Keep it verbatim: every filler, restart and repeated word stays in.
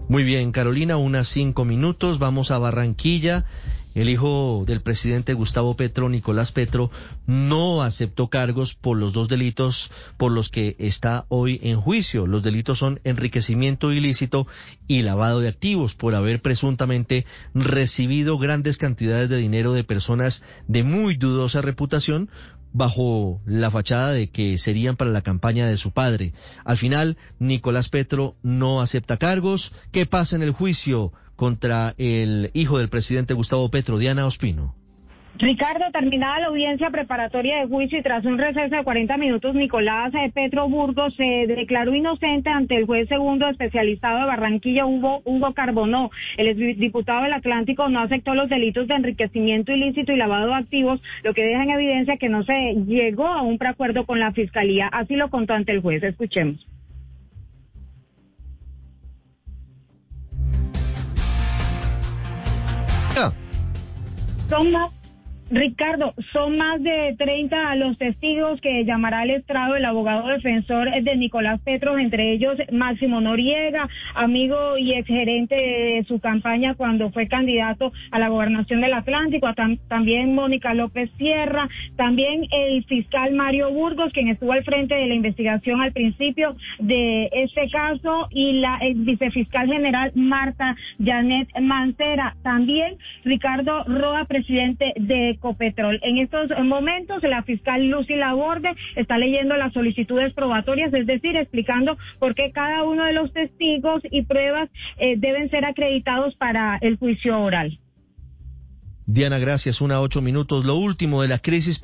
Muy bien, Carolina, unas cinco minutos, vamos a Barranquilla. El hijo del presidente Gustavo Petro, Nicolás Petro, no aceptó cargos por los dos delitos por los que está hoy en juicio. Los delitos son enriquecimiento ilícito y lavado de activos por haber presuntamente recibido grandes cantidades de dinero de personas de muy dudosa reputación bajo la fachada de que serían para la campaña de su padre. Al final, Nicolás Petro no acepta cargos. ¿Qué pasa en el juicio contra el hijo del presidente Gustavo Petro? Diana Ospino. Ricardo, terminada la audiencia preparatoria de juicio y tras un receso de cuarenta minutos, Nicolás Petro Burgos se declaró inocente ante el juez segundo especializado de Barranquilla, Hugo, Hugo Carbonó. El exdiputado del Atlántico no aceptó los delitos de enriquecimiento ilícito y lavado de activos, lo que deja en evidencia que no se llegó a un preacuerdo con la Fiscalía. Así lo contó ante el juez. Escuchemos. Ah. Son más Ricardo, son más de treinta los testigos que llamará al estrado el abogado defensor de Nicolás Petro, entre ellos Máximo Noriega, amigo y exgerente de su campaña cuando fue candidato a la gobernación del Atlántico, tam- también Mónica López Sierra, también el fiscal Mario Burgos, quien estuvo al frente de la investigación al principio de este caso, y la ex vicefiscal general Marta Janet Mancera, también Ricardo Roa, presidente de Ecopetrol. En estos momentos, la fiscal Lucy Laborde está leyendo las solicitudes probatorias, es decir, explicando por qué cada uno de los testigos y pruebas eh, deben ser acreditados para el juicio oral. Diana, gracias. Una ocho minutos. Lo último de la crisis